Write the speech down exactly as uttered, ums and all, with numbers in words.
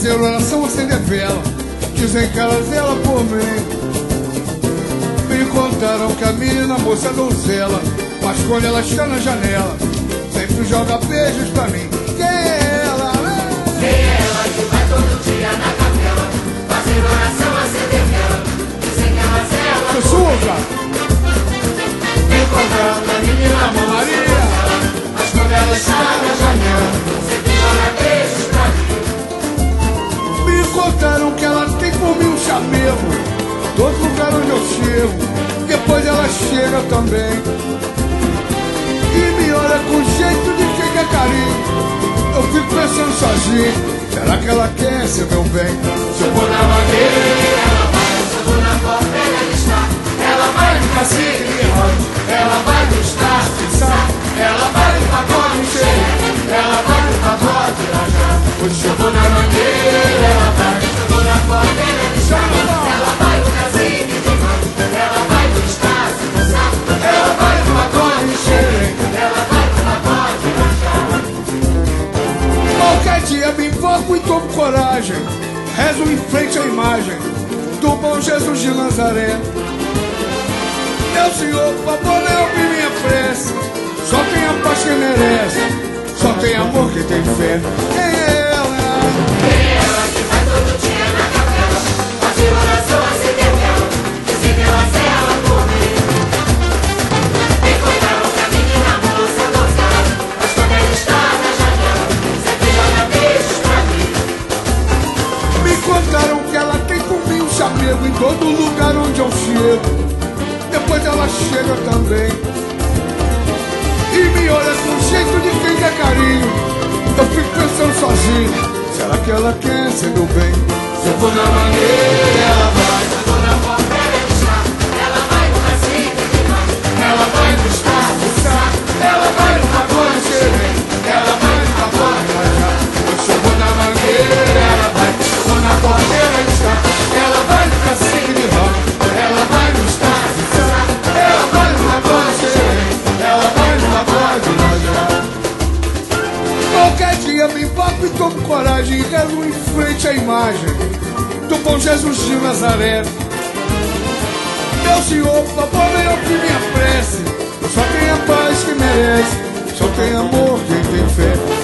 fazer oração, acender vela. Dizem que ela zela por mim. Me contaram que a menina, moça donzela, mas quando ela está na janela, sempre joga beijos pra mim. Quem é ela? Quem é ela que vai todo dia na capela fazer oração, acender vela? Dizem que ela zela por Sussurra! Me contaram que a menina, moça Maria, mas quando ela está na janela, sempre joga beijos pra mim. me contaram que ela tem por mim um chamego. Todo lugar onde eu chego, depois ela chega também. E me olha com jeito de quem quer carinho. Eu fico pensando sozinho, será que ela quer ser meu bem? Se eu vou na bandeira, Ela vai, se eu vou na porta, ela está. Ela vai no cacique de roda, ela vai no estado de sá, ela vai no pagode cheio, ela vai no pagode rajá. Se eu vou na bandeira, ela vai, se eu vou na porta, ela está. Ela vai no cacique de roda, ela vai no estado de sá, ela vai no pagode cheio, ela vai no pagode rajá. qualquer dia me invoco e tomo coragem. Rezo em frente à imagem do bom Jesus de Nazaré. Meu Senhor, por favor, não ouve minha prece. Só tem a paz que merece, só tem amor que tem fé. Quem é ela? Quem é ela que vai todo dia na capela fazer oração, acender vela? Dizem que ela zela por mim. Me contaram que a menina, moça donzela, mas quando ela está na janela, sempre joga beijos pra mim. Me contaram que ela tem por mim um chamego em todo lugar onde eu chego. Depois ela chega também e me olha com jeito de quem quer carinho. Eu fico pensando sozinho, será que ela quer ser meu bem? Se eu vou na bandeira, ela vai. Se eu vou na porta, ela está. Ela vai no cacique de roda, ela vai no estado de sá, ela vai no pagode cheio, ela vai no pagode rajá. Se eu vou na mangueira, Ela vai, se eu vou na porta, ela está. Ela vai no cacique de roda, ela vai no estado de sá, ela vai no pagode cheio, ela vai no pagode rajá. qualquer dia me invoco e tomo coragem e rezo em frente à imagem do bom Jesus de Nazaré. Meu Senhor, por favor, venha ouvir minha prece. Só tem a paz que merece, só tem amor quem tem fé.